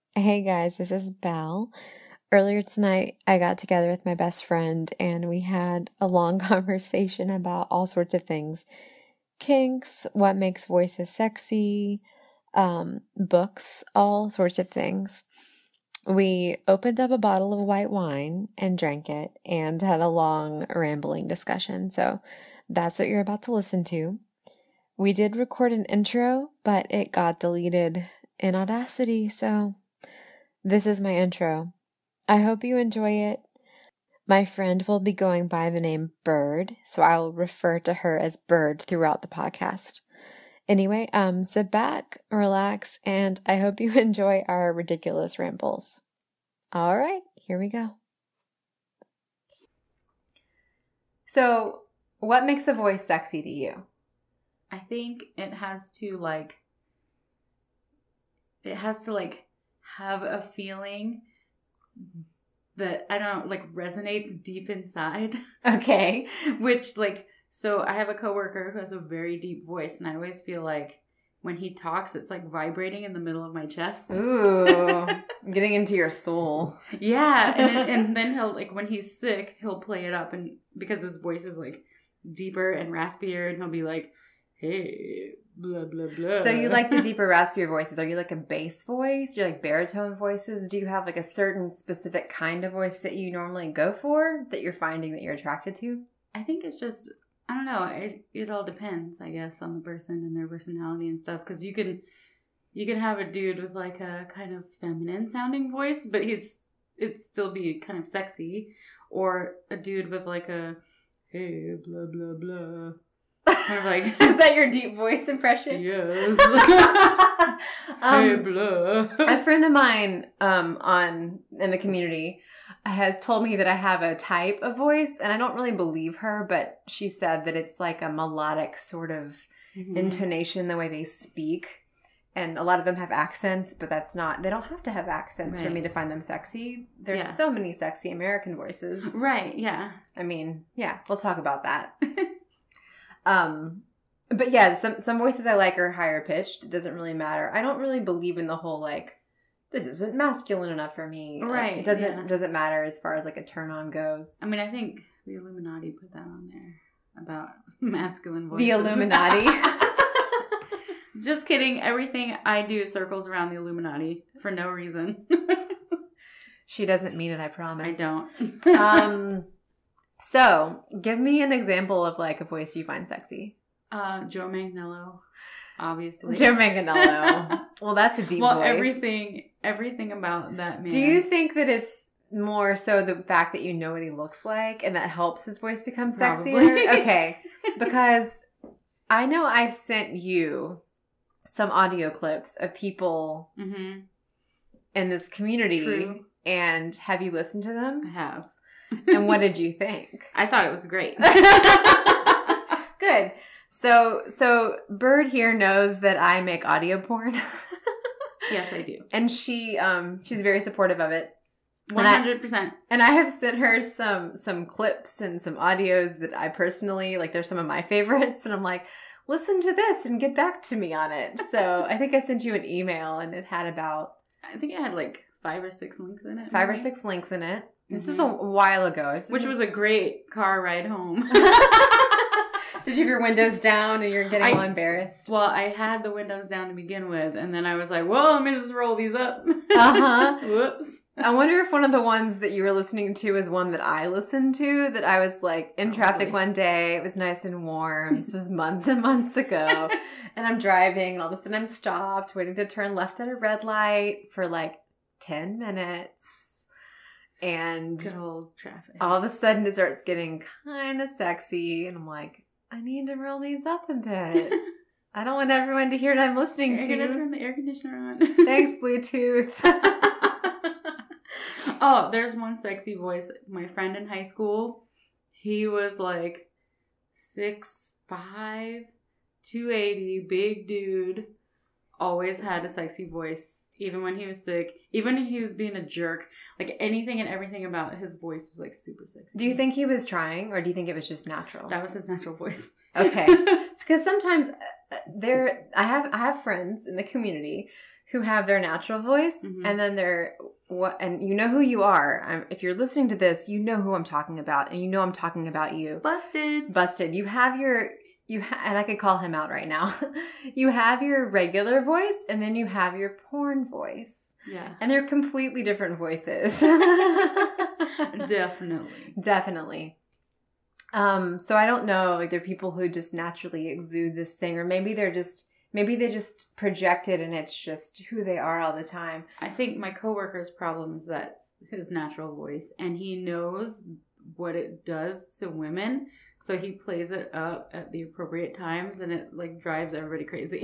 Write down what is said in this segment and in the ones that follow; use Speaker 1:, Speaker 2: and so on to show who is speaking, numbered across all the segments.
Speaker 1: Hey guys, this is Belle. Earlier tonight, I got together with my best friend and we had a long conversation about all sorts of things. Kinks, what makes voices sexy, books, all sorts of things. We opened up a bottle of white wine and drank it and had a long, rambling discussion. So that's what you're about to listen to. We did record an intro, but it got deleted in Audacity, so this is my intro. I hope you enjoy it. My friend will be going by the name Bird, so I will refer to her as Bird throughout the podcast. Anyway, sit back, relax, and I hope you enjoy our ridiculous rambles. All right, here we go.
Speaker 2: So, what makes a voice sexy to you?
Speaker 3: I think it has to have a feeling that, I don't know, resonates deep inside.
Speaker 2: Okay.
Speaker 3: Which, so I have a coworker who has a very deep voice, and I always feel like when he talks, it's vibrating in the middle of my chest.
Speaker 2: Ooh, getting into your soul.
Speaker 3: Yeah, and then he'll, when he's sick, he'll play it up, and because his voice is, deeper and raspier, and he'll be like, hey, blah, blah, blah.
Speaker 2: So you like the deeper, raspier voices. Are you like a bass voice? Do you like baritone voices? Do you have a certain specific kind of voice that you normally go for that you're finding that you're attracted to?
Speaker 3: I think it's just, I don't know. It all depends, I guess, on the person and their personality and stuff. Because you can have a dude with a kind of feminine sounding voice, but it'd still be kind of sexy. Or a dude with a, hey, blah, blah, blah. Kind of
Speaker 2: is that your deep voice impression?
Speaker 3: Yes. Hey, blah.
Speaker 2: A friend of mine in the community has told me that I have a type of voice, and I don't really believe her, but she said that it's like a melodic sort of intonation, the way they speak. And a lot of them have accents, but they don't have to have accents for me to find them sexy. There's so many sexy American voices.
Speaker 3: Right, yeah.
Speaker 2: I mean, yeah, we'll talk about that. But yeah, some voices I like are higher pitched. It doesn't really matter. I don't really believe in the whole this isn't masculine enough for me.
Speaker 3: Right.
Speaker 2: It doesn't matter as far as a turn on goes.
Speaker 3: I mean, I think the Illuminati put that on there about masculine voices.
Speaker 2: The Illuminati.
Speaker 3: Just kidding. Everything I do circles around the Illuminati for no reason.
Speaker 2: She doesn't mean it, I promise.
Speaker 3: I don't.
Speaker 2: So, give me an example of a voice you find sexy.
Speaker 3: Joe Manganiello, obviously.
Speaker 2: Joe Manganiello. Well, that's a deep voice.
Speaker 3: Everything about that man.
Speaker 2: Do you think that it's more so the fact that you know what he looks like and that helps his voice become sexier?
Speaker 3: Probably.
Speaker 2: Okay. Because I know I've sent you some audio clips of people in this community.
Speaker 3: True.
Speaker 2: And have you listened to them?
Speaker 3: I have.
Speaker 2: And what did you think?
Speaker 3: I thought it was great.
Speaker 2: Good. So Bird here knows that I make audio porn.
Speaker 3: Yes, I do.
Speaker 2: And she's very supportive of it.
Speaker 3: 100%.
Speaker 2: And I have sent her some clips and some audios that I personally, they're some of my favorites. And I'm like, listen to this and get back to me on it. So I think I sent you an email and it had
Speaker 3: I think it had 5 or 6 links in it.
Speaker 2: 5 or 6 links in it. This was a while ago.
Speaker 3: Which was a great car ride home.
Speaker 2: Did you have your windows down and you're getting all embarrassed?
Speaker 3: Well, I had the windows down to begin with, and then I was like, well, let me just roll these up.
Speaker 2: Uh-huh.
Speaker 3: Whoops.
Speaker 2: I wonder if one of the ones that you were listening to is one that I listened to, that I was in traffic one day. It was nice and warm. This was months and months ago. And I'm driving, and all of a sudden I'm stopped, waiting to turn left at a red light for 10 minutes. And
Speaker 3: good old traffic.
Speaker 2: All of a sudden it starts getting kind of sexy. And I'm like, I need to roll these up a bit. I don't want everyone to hear what I'm listening to.
Speaker 3: You're going to turn the air conditioner on.
Speaker 2: Thanks, Bluetooth.
Speaker 3: Oh, there's one sexy voice. My friend in high school, he was 6'5", 280, big dude. Always had a sexy voice. Even when he was sick, even if he was being a jerk, anything and everything about his voice was super sexy.
Speaker 2: Do you think he was trying, or do you think it was just natural?
Speaker 3: That was his natural voice.
Speaker 2: Okay. Because sometimes I have friends in the community who have their natural voice, and then and you know who you are. If you're listening to this, you know who I'm talking about, and you know I'm talking about you. Busted. You have and I could call him out right now. You have your regular voice, and then you have your porn voice.
Speaker 3: Yeah.
Speaker 2: And they're completely different voices. Definitely. So I don't know, like, there are people who just naturally exude this thing, or maybe they just project it and it's just who they are all the time.
Speaker 3: I think my coworker's problem is that his natural voice, and he knows what it does to women, so he plays it up at the appropriate times, and it like drives everybody crazy.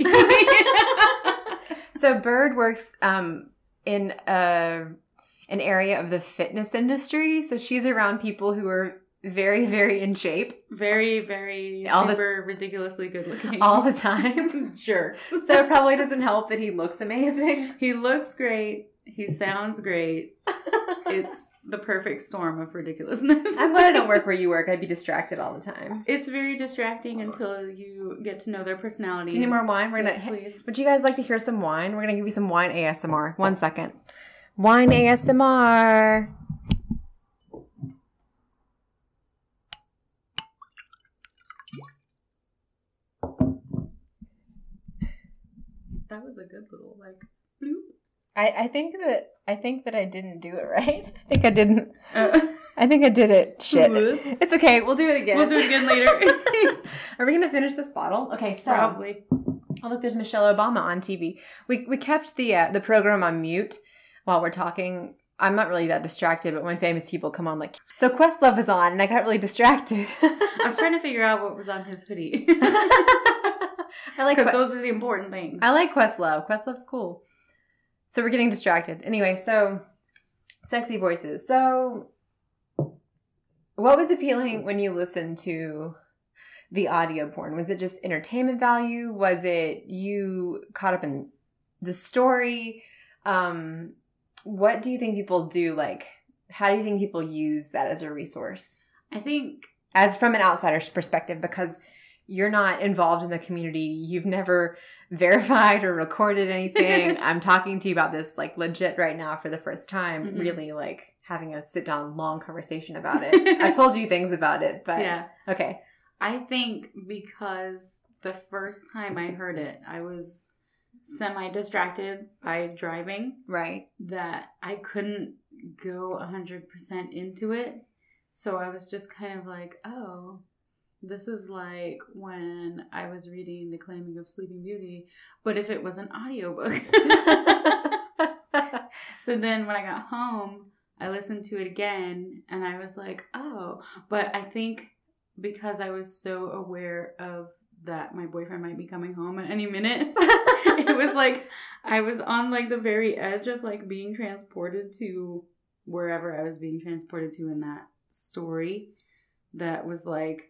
Speaker 2: So Bird works in an area of the fitness industry, so she's around people who are very, very in shape.
Speaker 3: Very, very super ridiculously good looking.
Speaker 2: All the time.
Speaker 3: Jerks.
Speaker 2: So it probably doesn't help that he looks amazing.
Speaker 3: He looks great. He sounds great. It's the perfect storm of ridiculousness.
Speaker 2: I'm glad I don't work where you work. I'd be distracted all the time.
Speaker 3: It's very distracting until you get to know their personalities.
Speaker 2: Do you need more wine?
Speaker 3: Please.
Speaker 2: Would you guys like to hear some wine? We're going to give you some wine ASMR. 1 second. Wine ASMR.
Speaker 3: That was a good little like bloop.
Speaker 2: I think that I didn't do it right. I think I didn't. I think I did it. Shit. It's okay. We'll do it again.
Speaker 3: We'll do it again later.
Speaker 2: Are we gonna finish this bottle? Okay, so
Speaker 3: probably.
Speaker 2: Oh look, there's Michelle Obama on TV. We kept the program on mute while we're talking. I'm not really that distracted, but when famous people come on, like, so Questlove is on, and I got really distracted.
Speaker 3: I was trying to figure out what was on his hoodie.
Speaker 2: I like
Speaker 3: because those are the important things.
Speaker 2: I like Questlove. Questlove's cool. So we're getting distracted. Anyway, so sexy voices. So what was appealing when you listened to the audio porn? Was it just entertainment value? Was it you caught up in the story? What do you think people do? Like, how do you think people use that as a resource?
Speaker 3: I think
Speaker 2: as from an outsider's perspective, because you're not involved in the community. You've never verified or recorded anything. I'm talking to you about this like legit right now for the first time, really like having a sit down long conversation about it. I told you things about it, but yeah. Okay.
Speaker 3: I think because the first time I heard it, I was semi-distracted by driving.
Speaker 2: Right.
Speaker 3: That I couldn't go 100% into it. So I was just kind of like, oh, this is like when I was reading The Claiming of Sleeping Beauty, but if it was an audiobook. So then when I got home, I listened to it again and I was like, oh, but I think because I was so aware of that my boyfriend might be coming home at any minute, it was like I was on like the very edge of like being transported to wherever I was being transported to in that story that was like,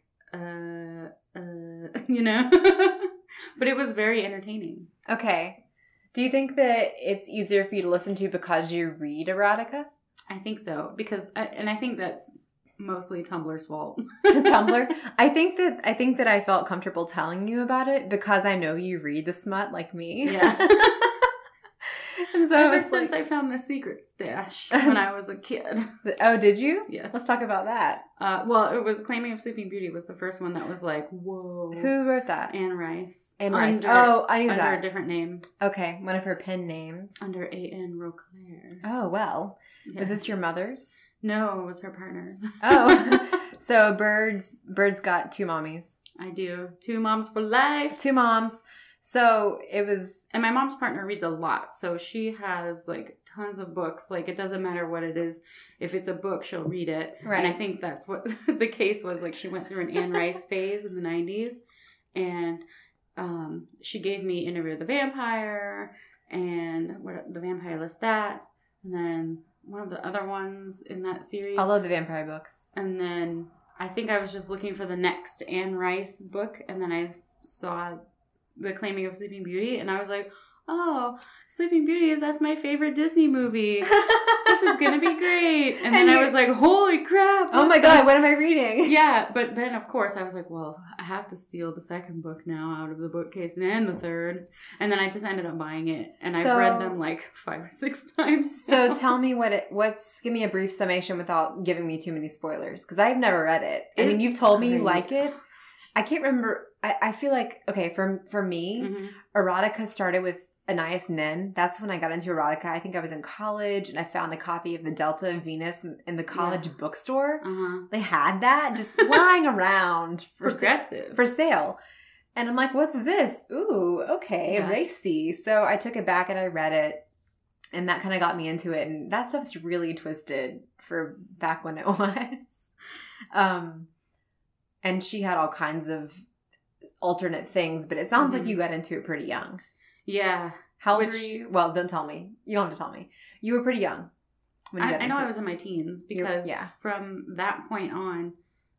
Speaker 3: you know, but it was very entertaining.
Speaker 2: Okay. Do you think that it's easier for you to listen to because you read erotica?
Speaker 3: I think so, because, and I think that's mostly Tumblr's fault.
Speaker 2: Tumblr? I think that I felt comfortable telling you about it because I know you read the smut like me.
Speaker 3: Yeah.
Speaker 2: And so
Speaker 3: ever since I found the secret stash when I was a kid.
Speaker 2: Oh, did you?
Speaker 3: Yes.
Speaker 2: Let's talk about that.
Speaker 3: Well, it was Claiming of Sleeping Beauty was the first one that was like, whoa.
Speaker 2: Who wrote that?
Speaker 3: Anne Rice.
Speaker 2: Anne Rice. Oh, I knew
Speaker 3: under
Speaker 2: that.
Speaker 3: Under a different name.
Speaker 2: Okay, one of her pen names.
Speaker 3: Under A.N. Roclair.
Speaker 2: Oh, well.
Speaker 3: Yes.
Speaker 2: Was this your mother's?
Speaker 3: No, it was her partner's.
Speaker 2: Oh. So Bird's got two mommies.
Speaker 3: I do. 2 moms for life.
Speaker 2: 2 moms. So it was...
Speaker 3: And my mom's partner reads a lot. So she has like tons of books. Like it doesn't matter what it is. If it's a book, she'll read it.
Speaker 2: Right.
Speaker 3: And I think that's what the case was. Like she went through an Anne Rice phase in the 90s. And she gave me Interview with the Vampire and The Vampire Lestat. And then one of the other ones in that series.
Speaker 2: I love the vampire books.
Speaker 3: And then I think I was just looking for the next Anne Rice book. And then I saw The Claiming of Sleeping Beauty, and I was like, oh, Sleeping Beauty, that's my favorite Disney movie. This is going to be great. And then I was like, holy crap.
Speaker 2: Oh my God, what am I reading?
Speaker 3: Yeah, but then of course I was like, well, I have to steal the second book now out of the bookcase and the third. And then I just ended up buying it. And I've read them like 5 or 6 times.
Speaker 2: So tell me give me a brief summation without giving me too many spoilers. Because I've never read it. I mean, you've told me you like it. I can't remember. I feel like, okay, for me, erotica started with Anais Nin. That's when I got into erotica. I think I was in college and I found a copy of The Delta of Venus in the college bookstore. They had that just lying around for sale. And I'm like, what's this? Ooh, okay, racy. So I took it back and I read it. And that kind of got me into it. And that stuff's really twisted for back when it was. And she had all kinds of alternate things, but it sounds like you got into it pretty young.
Speaker 3: Yeah.
Speaker 2: How old were you? Well, don't tell me. You don't have to tell me. You were pretty young when you got into it.
Speaker 3: I know I was in my teens because from that point on,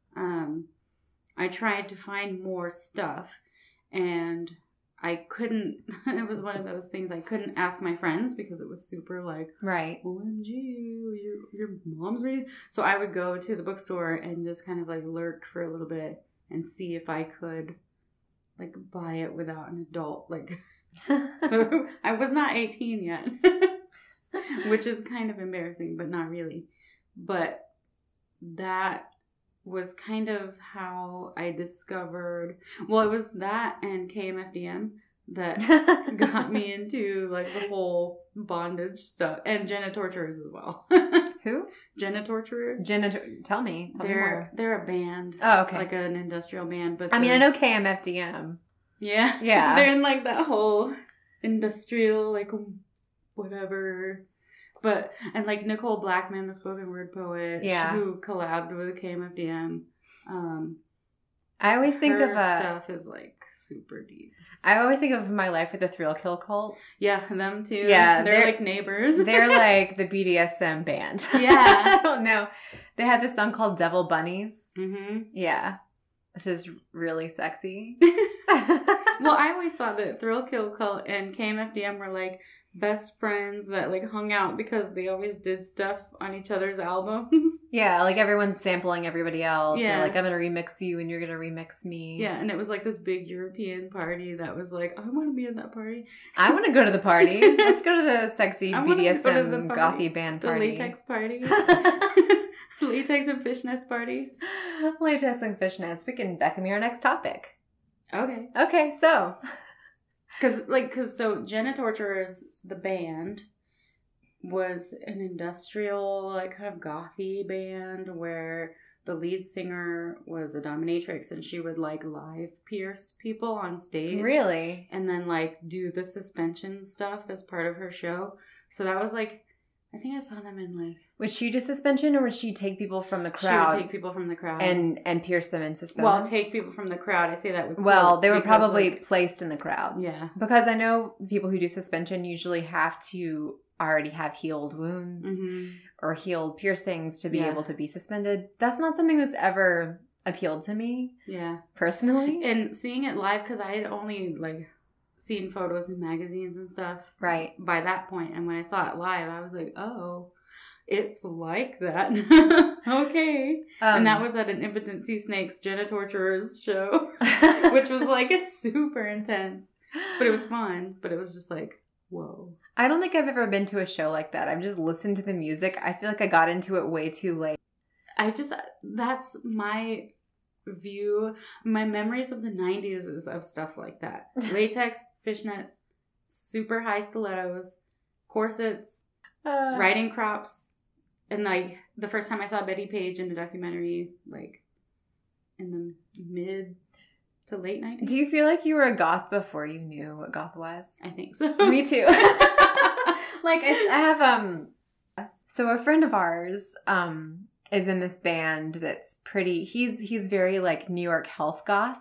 Speaker 3: I tried to find more stuff and I couldn't, it was one of those things I couldn't ask my friends because it was super like,
Speaker 2: right.
Speaker 3: OMG, your mom's reading. So I would go to the bookstore and just kind of like lurk for a little bit and see if I could like buy it without an adult. Like, so I was not 18 yet, which is kind of embarrassing, but not really. But that was kind of how I discovered, well, it was that and KMFDM that got me into like the whole bondage stuff and Genitorturers as well.
Speaker 2: Who?
Speaker 3: Genitorturers.
Speaker 2: Tell me more.
Speaker 3: They're a band.
Speaker 2: Oh, okay.
Speaker 3: Like an industrial band. But
Speaker 2: I mean, I know KMFDM.
Speaker 3: Yeah.
Speaker 2: Yeah.
Speaker 3: They're in like that whole industrial, like whatever. But, and like Nicole Blackman, the spoken word poet, who collabed with KMFDM.
Speaker 2: I always think of
Speaker 3: stuff is like super deep.
Speaker 2: I always think of My Life with the Thrill Kill Cult.
Speaker 3: Yeah, them too.
Speaker 2: Yeah,
Speaker 3: they're like neighbors.
Speaker 2: They're like the BDSM band.
Speaker 3: Yeah.
Speaker 2: I don't know. They had this song called Devil Bunnies.
Speaker 3: Mm-hmm.
Speaker 2: Yeah. It's just really sexy.
Speaker 3: Well, I always thought that Thrill Kill Cult and KMFDM were like best friends that like hung out because they always did stuff on each other's albums.
Speaker 2: Yeah, like everyone's sampling everybody else.
Speaker 3: Yeah.
Speaker 2: Or like, I'm going to remix you and you're going to remix me.
Speaker 3: Yeah, and it was like this big European party that was like, I want to be in that party.
Speaker 2: I want to go to the party. Let's go to the sexy BDSM gothy band party.
Speaker 3: The latex party. Latex and fishnets party.
Speaker 2: Latex and fishnets. That can be our next topic.
Speaker 3: Okay,
Speaker 2: so.
Speaker 3: Cause Genitorturers, the band, was an industrial, like, kind of gothy band where the lead singer was a dominatrix and she would, like, live pierce people on stage.
Speaker 2: Really?
Speaker 3: And then, like, do the suspension stuff as part of her show. So that was, like, I think I saw them in, like...
Speaker 2: Would she do suspension or would she take people from the crowd?
Speaker 3: She would take people from the crowd.
Speaker 2: And pierce them and suspend
Speaker 3: them?
Speaker 2: Well,
Speaker 3: take people from the crowd. I say that with
Speaker 2: well, they were probably placed in the crowd.
Speaker 3: Yeah.
Speaker 2: Because I know people who do suspension usually have to already have healed wounds or healed piercings to be able to be suspended. That's not something that's ever appealed to me.
Speaker 3: Yeah.
Speaker 2: Personally.
Speaker 3: And seeing it live, because I had only, like... seen photos in magazines and stuff
Speaker 2: right
Speaker 3: by that point, and when I saw it live I was like, oh, it's like that. Okay. And that was at an Impotent Sea Snakes Genitorturers show, which was like super intense, but it was fun. But it was just like, whoa.
Speaker 2: I don't think I've ever been to a show like that. I've just listened to the music. I feel like I got into it way too late.
Speaker 3: That's my view. My memories of the 90s is of stuff like that. Latex, fishnets, super high stilettos, corsets, riding crops, and like the first time I saw Betty Page in a documentary, like in the mid to late 90s.
Speaker 2: Do you feel like you were a goth before you knew what goth was?
Speaker 3: I think so.
Speaker 2: Me too. Like I have so a friend of ours is in this band that's pretty, he's very like New York health goth.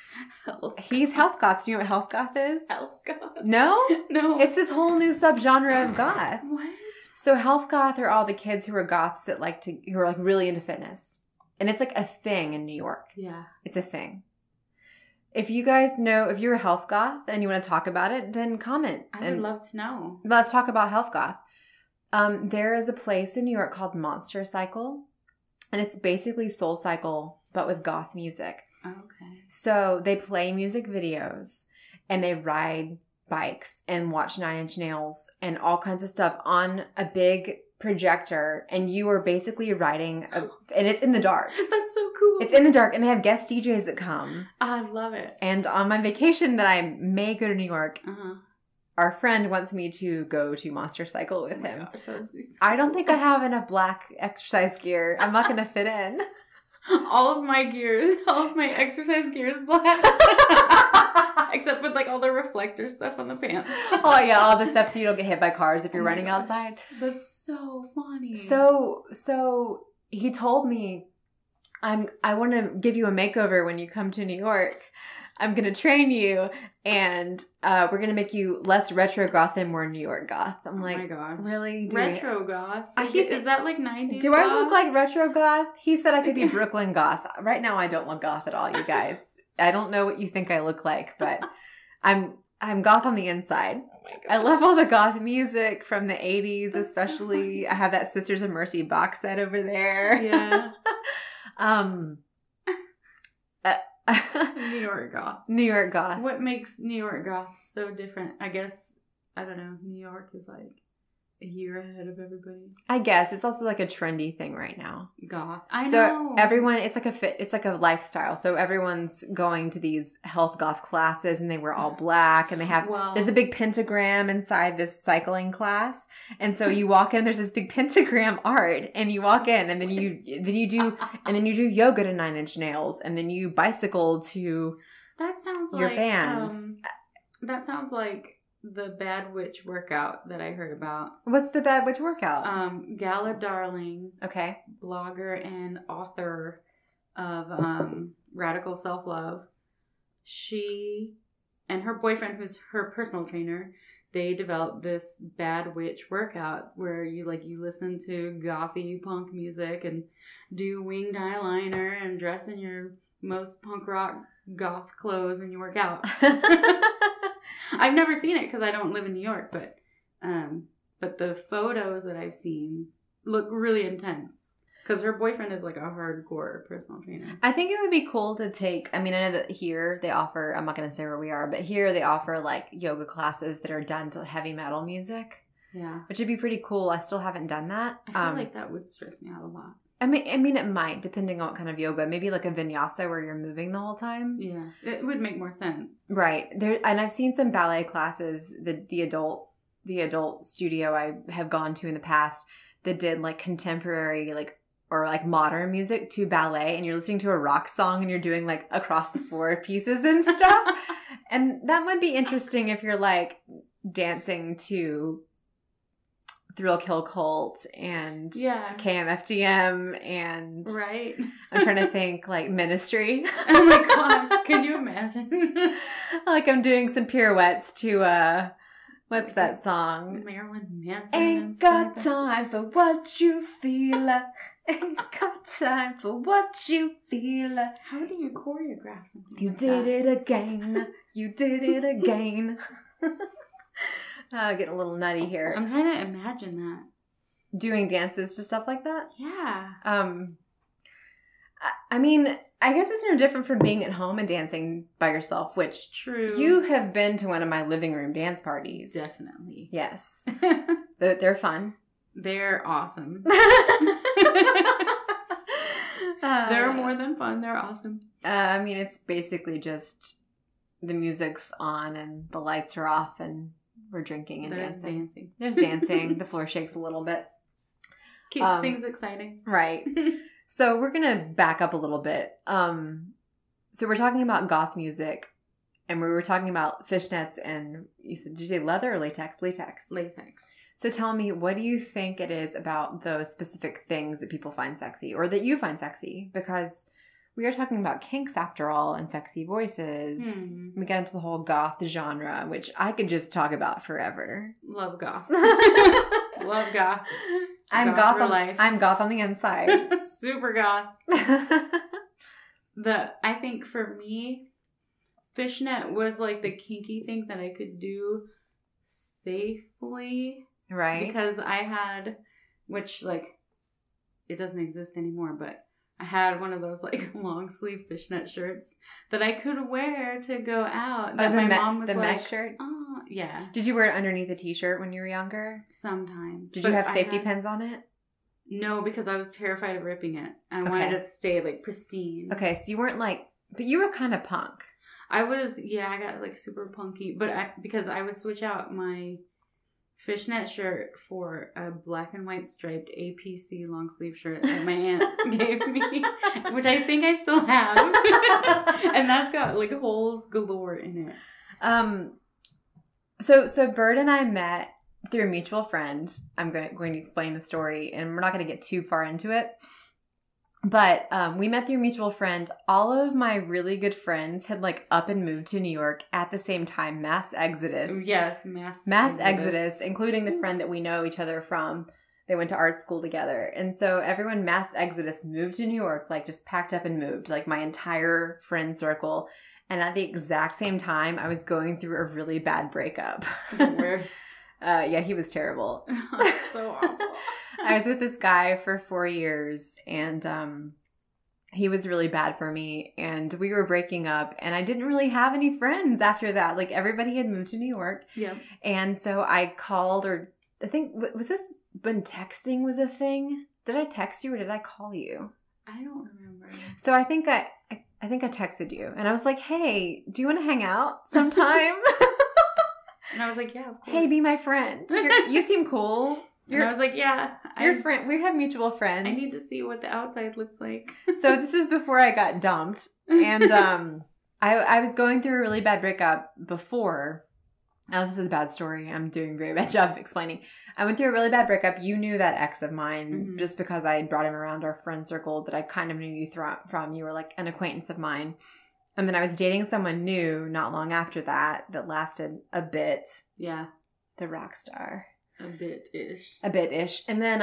Speaker 2: He's health goth. Do you know what health goth is?
Speaker 3: Health goth.
Speaker 2: No?
Speaker 3: No.
Speaker 2: It's this whole new subgenre of goth.
Speaker 3: What?
Speaker 2: So health goth are all the kids who are goths that who are like really into fitness. And it's like a thing in New York.
Speaker 3: Yeah.
Speaker 2: It's a thing. If you guys know, if you're a health goth and you want to talk about it, then comment.
Speaker 3: I would love to know.
Speaker 2: Let's talk about health goth. There is a place in New York called Monster Cycle, and it's basically Soul Cycle, but with goth music.
Speaker 3: Okay.
Speaker 2: So they play music videos, and they ride bikes and watch Nine Inch Nails and all kinds of stuff on a big projector, and you are basically riding and it's in the dark.
Speaker 3: That's so cool.
Speaker 2: It's in the dark, and they have guest DJs that come.
Speaker 3: I love it.
Speaker 2: And on my vacation that I may go to New York, our friend wants me to go to Monster Cycle with him.
Speaker 3: Gosh,
Speaker 2: I don't think I have enough black exercise gear. I'm not going to fit in.
Speaker 3: All of my exercise gear is black. Except with like all the reflector stuff on the pants.
Speaker 2: Oh yeah, all the stuff so you don't get hit by cars if you're running outside.
Speaker 3: That's so funny.
Speaker 2: So he told me, I want to give you a makeover when you come to New York. I'm going to train you, and we're going to make you less retro goth and more New York goth. I'm like, oh my God. Really?
Speaker 3: Retro goth? Is that like 90s
Speaker 2: Do
Speaker 3: goth?
Speaker 2: I look like retro goth? He said I could be Brooklyn goth. Right now I don't look goth at all, you guys. I don't know what you think I look like, but I'm goth on the inside.
Speaker 3: Oh my God.
Speaker 2: I love all the goth music from the 80s, especially. I have that Sisters of Mercy box set over there.
Speaker 3: Yeah.
Speaker 2: New
Speaker 3: York goth.
Speaker 2: New York goth.
Speaker 3: What makes New York goth so different? I guess, I don't know, New York is like a year ahead of everybody.
Speaker 2: I guess it's also like a trendy thing right now.
Speaker 3: Goth.
Speaker 2: I know. Everyone, it's like a lifestyle. So everyone's going to these health goth classes, and they wear all black, and they have there's a big pentagram inside this cycling class. And so you walk in, there's this big pentagram art, and you walk in, and then you do yoga to Nine Inch Nails, and then you bicycle to your bands.
Speaker 3: That sounds like the Bad Witch workout that I heard about.
Speaker 2: What's the Bad Witch workout?
Speaker 3: Gala Darling,
Speaker 2: okay,
Speaker 3: blogger and author of Radical Self-Love. She and her boyfriend, who's her personal trainer, they developed this Bad Witch workout where you listen to gothy punk music and do winged eyeliner and dress in your most punk rock goth clothes, and you work out. I've never seen it because I don't live in New York, but the photos that I've seen look really intense. Because her boyfriend is like a hardcore personal trainer.
Speaker 2: I think it would be cool to take, I know that here they offer, I'm not going to say where we are, but here they offer like yoga classes that are done to heavy metal music.
Speaker 3: Yeah.
Speaker 2: Which would be pretty cool. I still haven't done that.
Speaker 3: I feel like that would stress me out a lot.
Speaker 2: I mean, it might, depending on what kind of yoga. Maybe like a vinyasa where you're moving the whole time.
Speaker 3: Yeah, it would make more sense.
Speaker 2: Right. And I've seen some ballet classes, the adult studio I have gone to in the past that did like contemporary, or modern music to ballet, and you're listening to a rock song and you're doing like across the floor pieces and stuff. And that might be interesting if you're like dancing to Thrill Kill Cult and KMFDM and
Speaker 3: right.
Speaker 2: I'm trying to think like Ministry.
Speaker 3: Oh my gosh, can you imagine?
Speaker 2: Like I'm doing some pirouettes to what's that song?
Speaker 3: Marilyn Manson.
Speaker 2: Ain't got time for what you feel. Ain't got time for what you feel.
Speaker 3: How do you choreograph something?
Speaker 2: You did it again. You did it again. Getting a little nutty here.
Speaker 3: I'm trying to imagine that.
Speaker 2: Doing dances to stuff like that?
Speaker 3: Yeah.
Speaker 2: I mean, I guess it's no different from being at home and dancing by yourself, which
Speaker 3: true.
Speaker 2: You have been to one of my living room dance parties.
Speaker 3: Definitely.
Speaker 2: Yes. They're fun.
Speaker 3: They're awesome. They're more than fun. They're awesome.
Speaker 2: I mean, it's basically just the music's on and the lights are off and we're drinking and dancing. There's dancing. The floor shakes a little bit.
Speaker 3: Keeps things exciting.
Speaker 2: Right. So we're going to back up a little bit. So we're talking about goth music, and we were talking about fishnets and did you say leather or latex? Latex.
Speaker 3: Latex.
Speaker 2: So tell me, what do you think it is about those specific things that people find sexy or that you find sexy? Because we are talking about kinks after all and sexy voices. We got into the whole goth genre, which I could just talk about forever.
Speaker 3: Love goth. Love goth.
Speaker 2: I'm goth on life. I'm goth on the inside.
Speaker 3: Super goth. I think for me, fishnet was like the kinky thing that I could do safely.
Speaker 2: Right.
Speaker 3: Because I had, which like, it doesn't exist anymore, but I had one of those like long sleeve fishnet shirts that I could wear to go out. That my mom was
Speaker 2: the
Speaker 3: like,
Speaker 2: mesh shirts?
Speaker 3: oh, yeah.
Speaker 2: Did you wear it underneath a t-shirt when you were younger?
Speaker 3: Sometimes.
Speaker 2: Did you have safety pins on it?
Speaker 3: No, because I was terrified of ripping it. I wanted it to stay like pristine.
Speaker 2: Okay, so you weren't like, but you were kind of punk.
Speaker 3: I was, yeah, I got like super punky, but because I would switch out my fishnet shirt for a black and white striped APC long sleeve shirt that my aunt gave me, which I think I still have. And that's got like holes galore in it.
Speaker 2: So Bird and I met through a mutual friend. I'm going to explain the story, and we're not going to get too far into it. But we met through a mutual friend. All of my really good friends had like up and moved to New York at the same time. Mass exodus.
Speaker 3: Yes, mass
Speaker 2: exodus, including the friend that we know each other from. They went to art school together. And so everyone mass exodus moved to New York, like just packed up and moved, like my entire friend circle. And at the exact same time, I was going through a really bad breakup.
Speaker 3: The worst.
Speaker 2: Yeah, he was terrible.
Speaker 3: So awful.
Speaker 2: I was with this guy for 4 years, and he was really bad for me, and we were breaking up, and I didn't really have any friends after that. Like, everybody had moved to New York.
Speaker 3: Yep.
Speaker 2: And so I called, or I think, was this when texting was a thing? Did I text you or did I call you?
Speaker 3: I don't remember.
Speaker 2: So I think I texted you, and I was like, hey, do you want to hang out sometime?
Speaker 3: And I was like, yeah, of course.
Speaker 2: Hey, be my friend. You seem cool.
Speaker 3: And I was like, yeah.
Speaker 2: Your friend. We have mutual friends.
Speaker 3: I need to see what the outside looks like.
Speaker 2: So this is before I got dumped. And I was going through a really bad breakup before. Now, this is a bad story. I'm doing a very bad job of explaining. I went through a really bad breakup. You knew that ex of mine just because I had brought him around our friend circle that I kind of knew you from. You were like an acquaintance of mine. And then I was dating someone new not long after that lasted a bit.
Speaker 3: Yeah.
Speaker 2: The rock star.
Speaker 3: A bit-ish.
Speaker 2: And then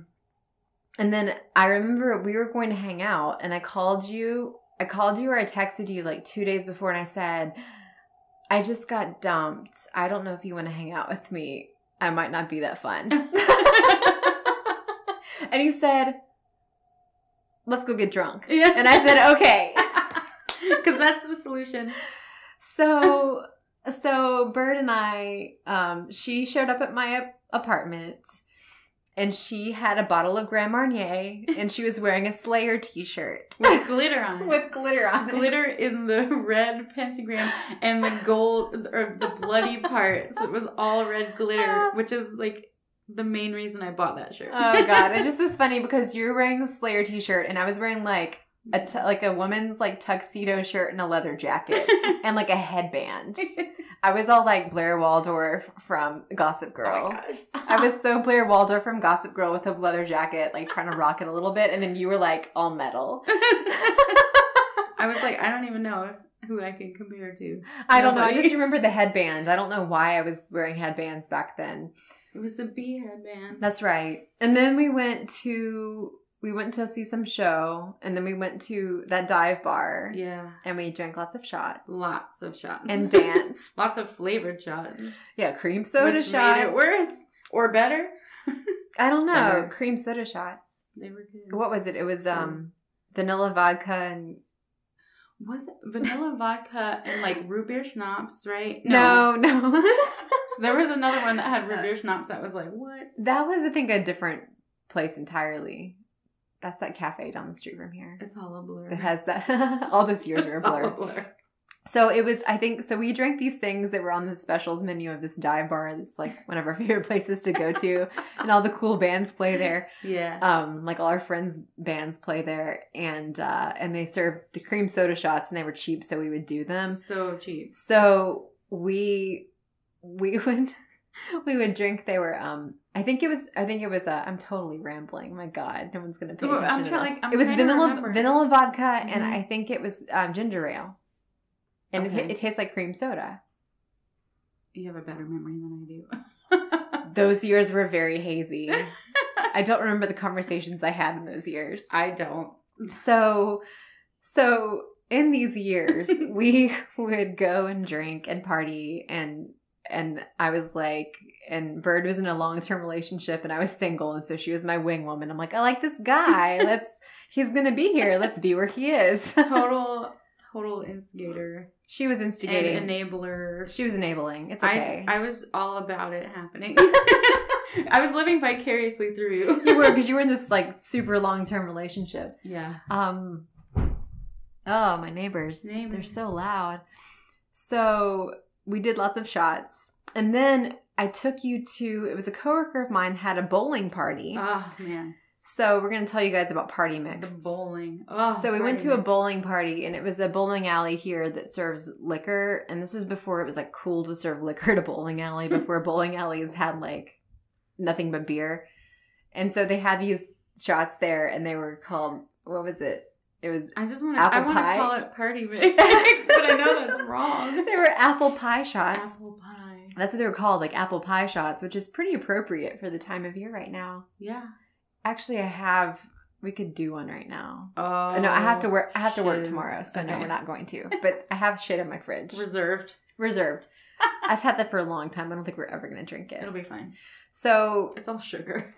Speaker 2: I remember we were going to hang out, and I called you or I texted you like 2 days before, and I said, I just got dumped. I don't know if you want to hang out with me. I might not be that fun. And you said, let's go get drunk.
Speaker 3: Yeah.
Speaker 2: And I said, okay.
Speaker 3: Because that's the solution.
Speaker 2: So Bird and I, she showed up at my apartment, and she had a bottle of Grand Marnier, and she was wearing a Slayer t-shirt.
Speaker 3: With glitter on it.
Speaker 2: With glitter on it.
Speaker 3: Glitter in the red pentagram and the gold, or the bloody parts. It was all red glitter, which is like the main reason I bought that shirt.
Speaker 2: Oh, God. It just was funny because you were wearing the Slayer t-shirt, and I was wearing like a woman's like tuxedo shirt and a leather jacket and like a headband. I was all like Blair Waldorf from Gossip Girl.
Speaker 3: Oh my gosh.
Speaker 2: I was so Blair Waldorf from Gossip Girl with a leather jacket, like trying to rock it a little bit, and then you were like all metal.
Speaker 3: I was like, I don't even know who I can compare to.
Speaker 2: I don't know. I just remember the headband. I don't know why I was wearing headbands back then.
Speaker 3: It was a bee headband.
Speaker 2: That's right. And then we went to see some show, and then we went to that dive bar.
Speaker 3: Yeah.
Speaker 2: And we drank lots of shots.
Speaker 3: Lots of shots.
Speaker 2: And danced.
Speaker 3: Lots of flavored shots.
Speaker 2: Yeah, cream soda
Speaker 3: Which
Speaker 2: shots.
Speaker 3: made it worse. Or better.
Speaker 2: I don't know.
Speaker 3: Better.
Speaker 2: Cream soda shots.
Speaker 3: They were good.
Speaker 2: What was it? It was vanilla vodka and...
Speaker 3: Was it vanilla vodka and like root beer schnapps, right?
Speaker 2: No.
Speaker 3: So there was another one that had root beer schnapps that was like, what?
Speaker 2: That was, I think, a different place entirely. That's that cafe down the street from here.
Speaker 3: It's all a blur.
Speaker 2: It has that. All those years are a blur.
Speaker 3: All a blur.
Speaker 2: So it was, I think, so we drank these things that were on the specials menu of this dive bar. That's like one of our favorite places to go to. And all the cool bands play there.
Speaker 3: Yeah.
Speaker 2: Like all our friends' bands play there. And they served the cream soda shots, and they were cheap, so we would do them.
Speaker 3: So cheap.
Speaker 2: So we would drink. They were, I think it was, I'm totally rambling. My God, no one's going to pay attention to this. It was vanilla vodka, and I think it was ginger ale. And it tastes like cream soda.
Speaker 3: You have a better memory than I do.
Speaker 2: Those years were very hazy. I don't remember the conversations I had in those years.
Speaker 3: I don't.
Speaker 2: So in these years, we would go and drink and party, and I was like, and Bird was in a long-term relationship, and I was single, and so she was my wing woman. I'm like, I like this guy. He's gonna be here. Let's be where he is.
Speaker 3: Total instigator.
Speaker 2: She was instigating.
Speaker 3: And enabler.
Speaker 2: She was enabling. It's okay.
Speaker 3: I was all about it happening. I was living vicariously through you.
Speaker 2: You were, because you were in this like super long-term relationship.
Speaker 3: Yeah.
Speaker 2: Oh, my neighbors. They're so loud. So we did lots of shots. And then I took you to, it was a coworker of mine had a bowling party.
Speaker 3: Oh, man.
Speaker 2: So we're going to tell you guys about Party Mix.
Speaker 3: The bowling. Oh,
Speaker 2: so we went to a bowling party, and it was a bowling alley here that serves liquor. And this was before it was like cool to serve liquor at a bowling alley, before bowling alleys had like nothing but beer. And so they had these shots there, and they were called, what was it? It was
Speaker 3: I want
Speaker 2: apple
Speaker 3: to
Speaker 2: pie.
Speaker 3: call it Party Mix, but I know that's wrong.
Speaker 2: They were apple pie shots.
Speaker 3: Apple pie.
Speaker 2: That's what they were called, like apple pie shots, which is pretty appropriate for the time of year right now.
Speaker 3: Yeah.
Speaker 2: Actually, we could do one right now.
Speaker 3: Oh.
Speaker 2: No, I have to work tomorrow, so okay. No, we're not going to. But I have shit in my fridge.
Speaker 3: Reserved.
Speaker 2: I've had that for a long time. I don't think we're ever going to drink it.
Speaker 3: It'll be fine.
Speaker 2: So
Speaker 3: it's all sugar.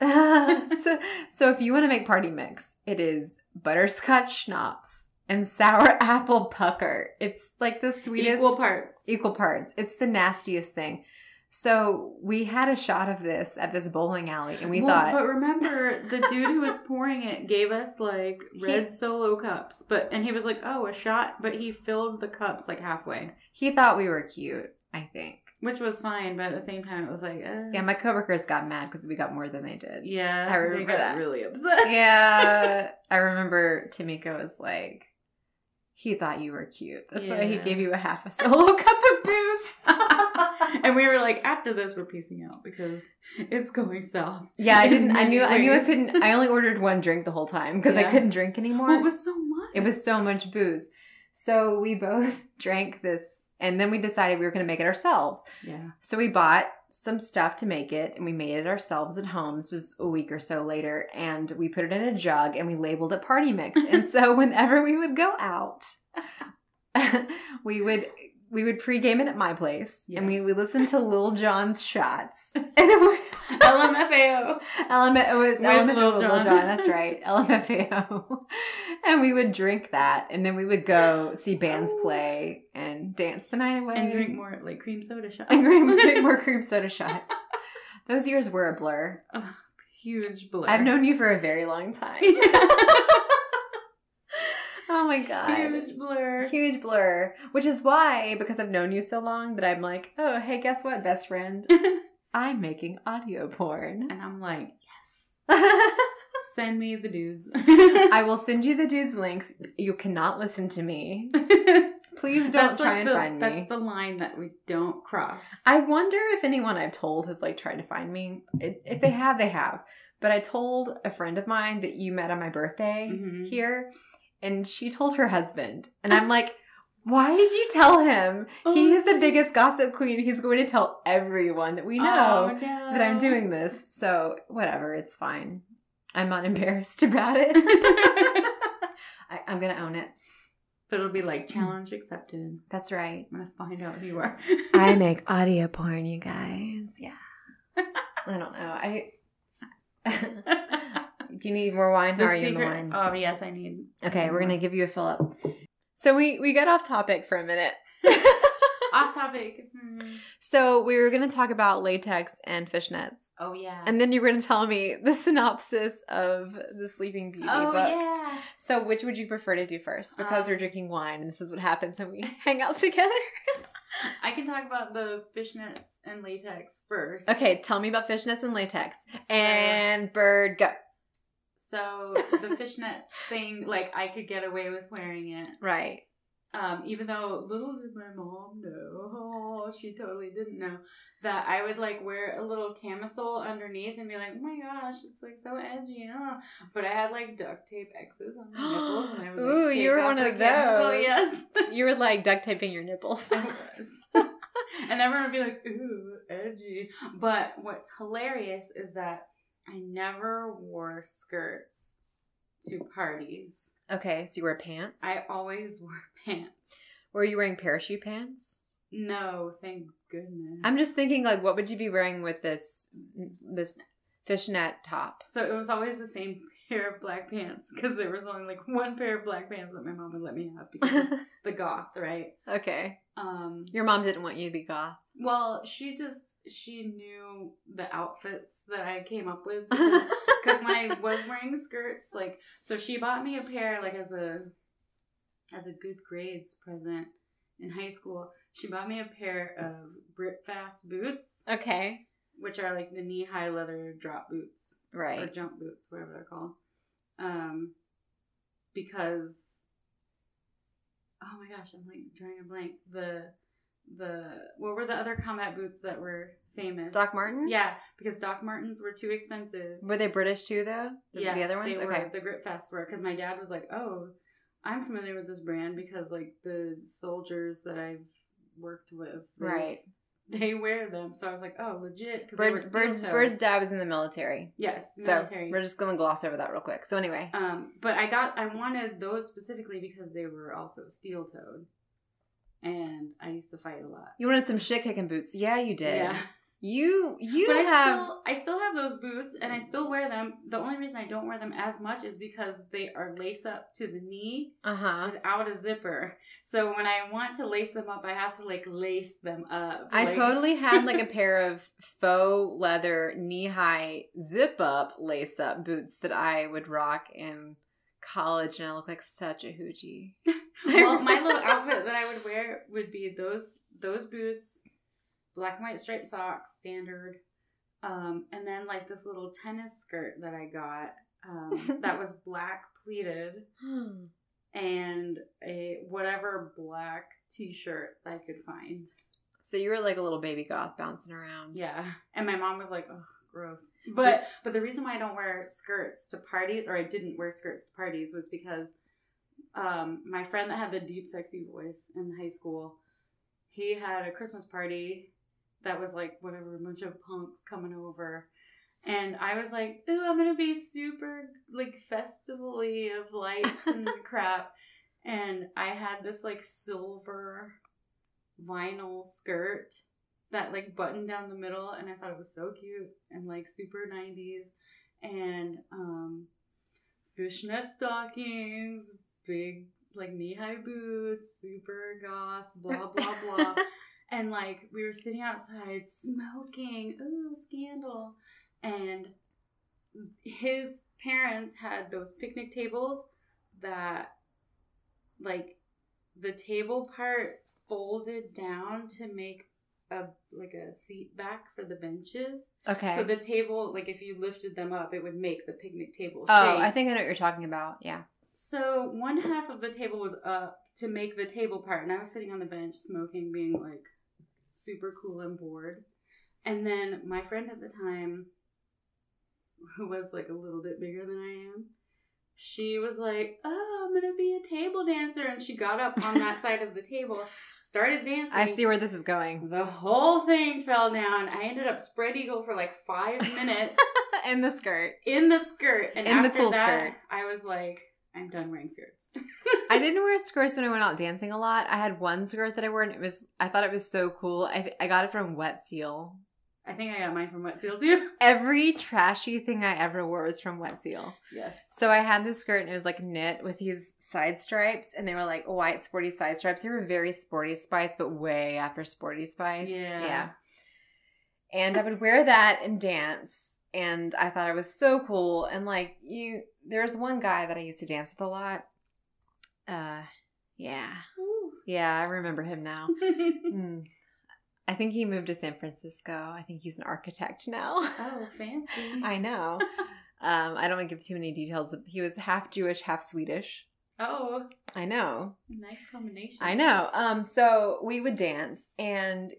Speaker 2: so if you want to make Party Mix, it is butterscotch schnapps and sour apple pucker. It's like the sweetest. Equal parts. It's the nastiest thing. So we had a shot of this at this bowling alley, and we thought.
Speaker 3: But remember, the dude who was pouring it gave us like red Solo cups, and he was like, "Oh, a shot," but he filled the cups like halfway.
Speaker 2: He thought we were cute, I think.
Speaker 3: Which was fine, but at the same time, it was like,
Speaker 2: Yeah, my coworkers got mad because we got more than they did.
Speaker 3: Yeah,
Speaker 2: I remember that.
Speaker 3: Really upset.
Speaker 2: Yeah, I remember Tamika was like, he thought you were cute. That's why he gave you a half a Solo cup of booze.
Speaker 3: And we were like, after this, we're piecing out because it's going south.
Speaker 2: Yeah, I didn't. I knew I couldn't. I only ordered one drink the whole time because I couldn't drink anymore.
Speaker 3: Well, it was so much.
Speaker 2: It was so much booze. So we both drank this. And then we decided we were going to make it ourselves.
Speaker 3: Yeah.
Speaker 2: So we bought some stuff to make it, and we made it ourselves at home. This was a week or so later. And we put it in a jug, and we labeled it Party Mix. And so whenever we would go out, we would pregame it at my place. Yes. And we would listen to Lil Jon's shots.
Speaker 3: LMFAO.
Speaker 2: It was LMFAO with Lil Jon. That's right. LMFAO. And we would drink that. And then we would go see bands play and dance the night away.
Speaker 3: And drink more like cream soda shots.
Speaker 2: And drink more cream soda shots. Those years were a blur.
Speaker 3: Huge blur.
Speaker 2: I've known you for a very long time. Oh my God. Huge blur. Which is why, because I've known you so long, that I'm like, oh, hey, guess what, best friend? I'm making audio porn.
Speaker 3: And I'm like, yes. Send me the dudes.
Speaker 2: I will send you the dudes' links. You cannot listen to me. Please don't try and find me.
Speaker 3: That's the line that we don't cross.
Speaker 2: I wonder if anyone I've told has like tried to find me. If they have, they have. But I told a friend of mine that you met on my birthday here. And she told her husband. And I'm like, why did you tell him? He is the biggest gossip queen. He's going to tell everyone that we know that I'm doing this. So whatever, it's fine. I'm not embarrassed about it. I'm going to own it.
Speaker 3: But it'll be like, challenge accepted.
Speaker 2: That's right.
Speaker 3: I'm going to find out who you are.
Speaker 2: I make audio porn, you guys. Yeah. I don't know. Do you need more wine? How are you in the wine?
Speaker 3: Oh, yes, I need.
Speaker 2: Okay, we're going to give you a fill up. So we got off topic for a minute.
Speaker 3: Off topic.
Speaker 2: So we were going to talk about latex and fishnets.
Speaker 3: Oh, yeah.
Speaker 2: And then you were going to tell me the synopsis of the Sleeping Beauty book.
Speaker 3: Yeah.
Speaker 2: So which would you prefer to do first? Because we're drinking wine, and this is what happens when we hang out together.
Speaker 3: I can talk about the fishnets and latex first.
Speaker 2: Okay, tell me about fishnets and latex. And Bird, go.
Speaker 3: So the fishnet thing, like, I could get away with wearing it.
Speaker 2: Right.
Speaker 3: Even though little did my mom know, she totally didn't know, that I would, like, wear a little camisole underneath and be like, oh my gosh, it's, like, so edgy. But I had, like, duct tape X's on my nipples. And I would, like,
Speaker 2: ooh, you were one of those.
Speaker 3: Yes.
Speaker 2: You were, like, duct taping your nipples.
Speaker 3: I was. And everyone would be like, ooh, edgy. But what's hilarious is that I never wore skirts to parties.
Speaker 2: Okay, so you wear pants?
Speaker 3: I always wore pants.
Speaker 2: Were you wearing parachute pants?
Speaker 3: No, thank goodness.
Speaker 2: I'm just thinking, like, what would you be wearing with this fishnet top?
Speaker 3: So it was always the same pair of black pants because there was only like one pair of black pants that my mom would let me have because of the goth, right?
Speaker 2: Okay. Your mom didn't want you to be goth.
Speaker 3: Well, she knew the outfits that I came up with because when I was wearing skirts, like, so she bought me a pair like as a good grades present in high school. She bought me a pair of Britfast boots.
Speaker 2: Okay.
Speaker 3: Which are like the knee-high leather drop boots.
Speaker 2: Right.
Speaker 3: Or jump boots, whatever they're called. Because, oh my gosh, I'm like drawing a blank. What were the other combat boots that were famous?
Speaker 2: Doc Martens?
Speaker 3: Yeah, because Doc Martens were too expensive.
Speaker 2: Were they British too, though?
Speaker 3: Yes,
Speaker 2: the other ones?
Speaker 3: they
Speaker 2: okay.
Speaker 3: were. The Gritfast were. Because my dad was like, oh, I'm familiar with this brand because, like, the soldiers that I've worked with.
Speaker 2: Right.
Speaker 3: They wear them. So I was like, oh, legit.
Speaker 2: Bird's dad was in the military.
Speaker 3: Yes, military.
Speaker 2: So we're just going to gloss over that real quick. So anyway.
Speaker 3: But I wanted those specifically because they were also steel-toed. And I used to fight a lot.
Speaker 2: You wanted some shit-kicking boots. Yeah, you did.
Speaker 3: Yeah.
Speaker 2: But
Speaker 3: I still have those boots and I still wear them. The only reason I don't wear them as much is because they are lace up to the knee without a zipper. So when I want to lace them up, I have to like lace them up.
Speaker 2: I totally had like a pair of faux leather knee-high zip-up lace-up boots that I would rock in college, and I look like such a hoochie.
Speaker 3: Well, my little outfit that I would wear would be those boots, black and white striped socks, standard, and then like this little tennis skirt that I got that was black pleated, and a whatever black t-shirt I could find.
Speaker 2: So you were like a little baby goth bouncing around.
Speaker 3: Yeah, and my mom was like, "Oh, gross." But the reason why I don't wear skirts to parties, or I didn't wear skirts to parties, was because my friend that had the deep, sexy voice in high school, he had a Christmas party that was like whatever, a bunch of punks coming over. And I was like, ooh, I'm going to be super like festivally of lights and crap. And I had this like silver vinyl skirt that like buttoned down the middle, and I thought it was so cute and like super 90s. And fishnet stockings, big like knee-high boots, super goth, blah blah blah. And like we were sitting outside smoking, ooh, scandal. And his parents had those picnic tables that like the table part folded down to make a seat back for the benches.
Speaker 2: Okay.
Speaker 3: So the table, like if you lifted them up, it would make the picnic table shape.
Speaker 2: Oh, I think I know what you're talking about. Yeah.
Speaker 3: So one half of the table was up to make the table part, and I was sitting on the bench smoking, being like super cool and bored. And then my friend at the time, who was like a little bit bigger than I am, she was like, oh, I'm going to be a table dancer. And she got up on that side of the table, started dancing.
Speaker 2: I see where this is going.
Speaker 3: The whole thing fell down. I ended up spread eagle for like 5 minutes.
Speaker 2: In the skirt.
Speaker 3: In the skirt. And
Speaker 2: in
Speaker 3: after
Speaker 2: the cool
Speaker 3: that,
Speaker 2: skirt.
Speaker 3: I was like, I'm done wearing skirts.
Speaker 2: I didn't wear skirts when I went out dancing a lot. I had one skirt that I wore, and I thought it was so cool. I got it from Wet Seal.
Speaker 3: I think I got mine from Wet Seal too.
Speaker 2: Every trashy thing I ever wore was from Wet Seal.
Speaker 3: Yes.
Speaker 2: So I had this skirt, and it was like knit with these side stripes, and they were like white sporty side stripes. They were very Sporty Spice, but way after Sporty Spice. Yeah. And I would wear that and dance, and I thought it was so cool. And like there's one guy that I used to dance with a lot. Yeah.
Speaker 3: Ooh.
Speaker 2: Yeah, I remember him now. I think he moved to San Francisco. I think he's an architect now.
Speaker 3: Oh, fancy.
Speaker 2: I know. I don't want to give too many details. He was half Jewish, half Swedish.
Speaker 3: Oh.
Speaker 2: I know.
Speaker 3: Nice combination.
Speaker 2: I know. So we would dance, and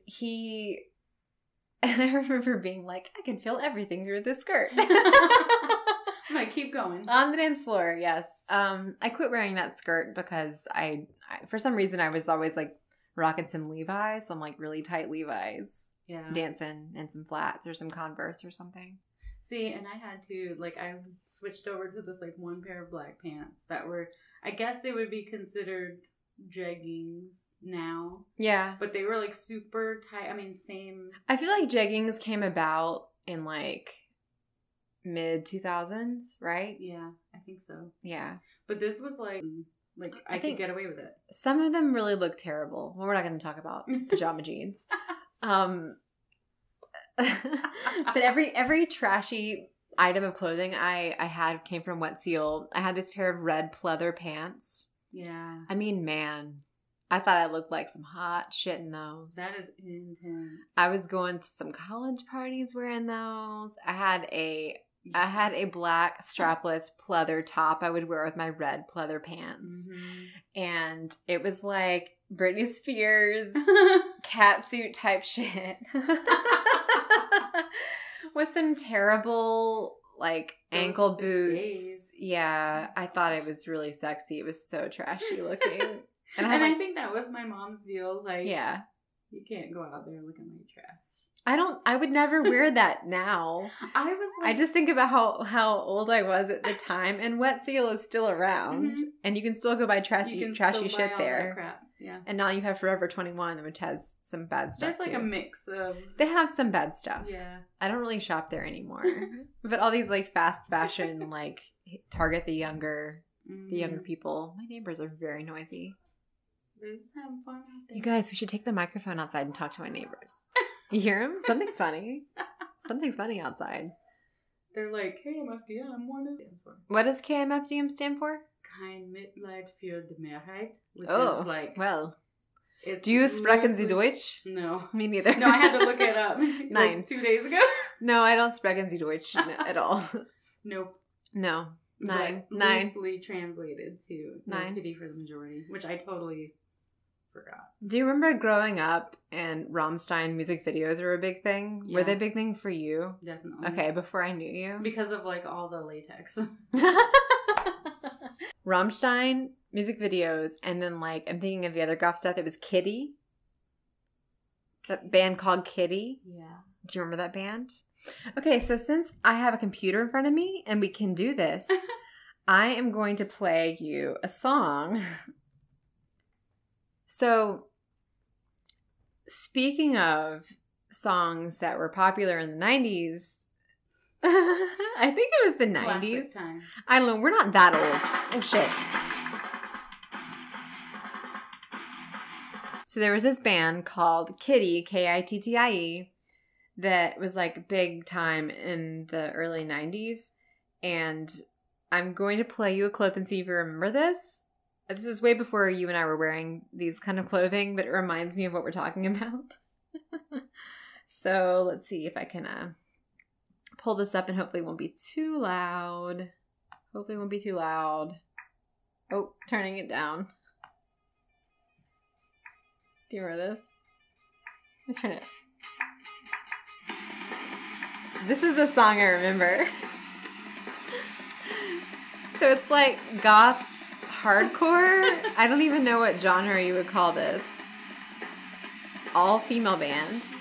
Speaker 2: I remember being like, I can feel everything through this skirt.
Speaker 3: I'm like, keep going.
Speaker 2: On the dance floor, yes. I quit wearing that skirt because I for some reason, I was always like rocking some Levi's, some like really tight Levi's.
Speaker 3: Yeah.
Speaker 2: Dancing in some flats or some Converse or something.
Speaker 3: See, and I had to, like, I switched over to this, like, one pair of black pants that were, I guess they would be considered jeggings now.
Speaker 2: Yeah.
Speaker 3: But they were like super tight. I mean, same.
Speaker 2: I feel like jeggings came about in like mid 2000s, right?
Speaker 3: Yeah, I think so.
Speaker 2: Yeah.
Speaker 3: But this was like I could get away with it.
Speaker 2: Some of them really look terrible. Well, we're not going to talk about pajama jeans. But every trashy item of clothing I had came from Wet Seal. I had this pair of red pleather pants.
Speaker 3: Yeah.
Speaker 2: I mean, man, I thought I looked like some hot shit in those.
Speaker 3: That is intense.
Speaker 2: I was going to some college parties wearing those. I had a black strapless pleather top I would wear with my red pleather pants.
Speaker 3: Mm-hmm. And
Speaker 2: it was like Britney Spears catsuit type shit. With some terrible like ankle boots.
Speaker 3: Days.
Speaker 2: Yeah, I thought it was really sexy. It was so trashy looking.
Speaker 3: And I think that was my mom's deal. Like,
Speaker 2: yeah,
Speaker 3: you can't go out there looking like trash.
Speaker 2: I would never wear that now. I just think about how old I was at the time, and Wet Seal is still around,
Speaker 3: mm-hmm.
Speaker 2: and you can still go buy trashy shit there.
Speaker 3: Crap. Yeah.
Speaker 2: And now you have Forever 21, which has some bad stuff.
Speaker 3: There's like
Speaker 2: too.
Speaker 3: a mix of.
Speaker 2: They have some bad stuff.
Speaker 3: Yeah.
Speaker 2: I don't really shop there anymore, but all these like fast fashion like target the younger people. My neighbors are very noisy.
Speaker 3: They're just having fun out there.
Speaker 2: You guys, we should take the microphone outside and talk to my neighbors. You hear them? Something's funny. Something's funny outside.
Speaker 3: They're like, KMFDM,
Speaker 2: what does KMFDM stand for?
Speaker 3: Kein Mitleid für die Mehrheit. Which
Speaker 2: is
Speaker 3: like,
Speaker 2: well. Do you sprechen Sie Deutsch?
Speaker 3: No.
Speaker 2: Me neither.
Speaker 3: No, I had to look it up.
Speaker 2: 9.
Speaker 3: Like 2 days ago.
Speaker 2: No, I don't sprechen Sie Deutsch at all.
Speaker 3: Nope.
Speaker 2: No. 9.
Speaker 3: But
Speaker 2: 9.
Speaker 3: loosely translated to
Speaker 2: 9.
Speaker 3: Pity for the Majority, which I totally forgot.
Speaker 2: Do you remember growing up and Rammstein music videos were a big thing?
Speaker 3: Yeah.
Speaker 2: Were they a big thing for you?
Speaker 3: Definitely.
Speaker 2: Okay, before I knew you.
Speaker 3: Because of like all the latex.
Speaker 2: Rammstein music videos, and then like I'm thinking of the other goth stuff. It was Kitty. That band called Kitty.
Speaker 3: Yeah.
Speaker 2: Do you remember that band? Okay, so since I have a computer in front of me and we can do this, I am going to play you a song. So, speaking of songs that were popular in the 90s, I think it was the 90s.
Speaker 3: Classic time.
Speaker 2: I don't know. We're not that old. Oh, shit. So there was this band called Kitty, Kittie, that was like big time in the early 90s. And I'm going to play you a clip and see if you remember this. This is way before you and I were wearing these kind of clothing, but it reminds me of what we're talking about. So let's see if I can pull this up, and hopefully it won't be too loud. Hopefully it won't be too loud. Oh, turning it down. Do you remember this? Let's turn it. This is the song I remember. So it's like goth hardcore. I don't even know what genre you would call this. All female bands.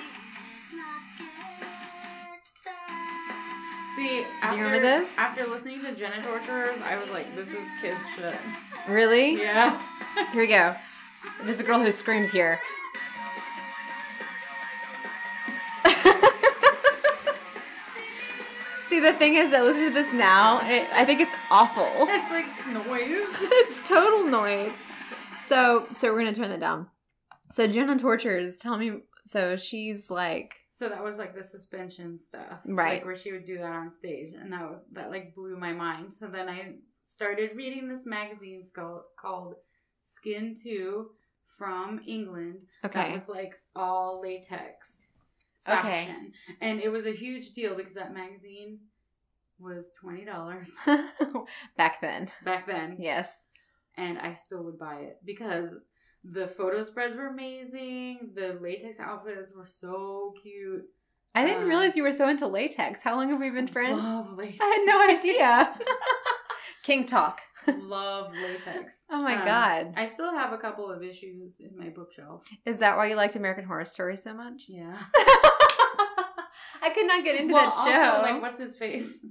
Speaker 3: See,
Speaker 2: do you remember this?
Speaker 3: After listening to Jenna Torturers, I was like, this is kid shit.
Speaker 2: Really?
Speaker 3: Yeah.
Speaker 2: Here we go. There's a girl who screams here. See, the thing is that listening to this now, I think it's awful.
Speaker 3: It's like noise.
Speaker 2: It's total noise. So we're going to turn that down. So Jenna Torturers, tell me, so she's like...
Speaker 3: So that was like the suspension stuff.
Speaker 2: Right.
Speaker 3: Like where she would do that on stage. And that like blew my mind. So then I started reading this magazine called Skin 2 from England.
Speaker 2: Okay.
Speaker 3: That was like all latex fashion. Okay. And it was a huge deal because that magazine was $20.
Speaker 2: Back then.
Speaker 3: Back then.
Speaker 2: Yes.
Speaker 3: And I still would buy it because the photo spreads were amazing. The latex outfits were so cute.
Speaker 2: I didn't realize you were so into latex. How long have we been friends?
Speaker 3: Love latex.
Speaker 2: I had no idea. King talk.
Speaker 3: Love latex.
Speaker 2: Oh my God.
Speaker 3: I still have a couple of issues in my bookshelf.
Speaker 2: Is that why you liked American Horror Story so much?
Speaker 3: Yeah.
Speaker 2: I could not get into that show.
Speaker 3: Also, like, what's his face?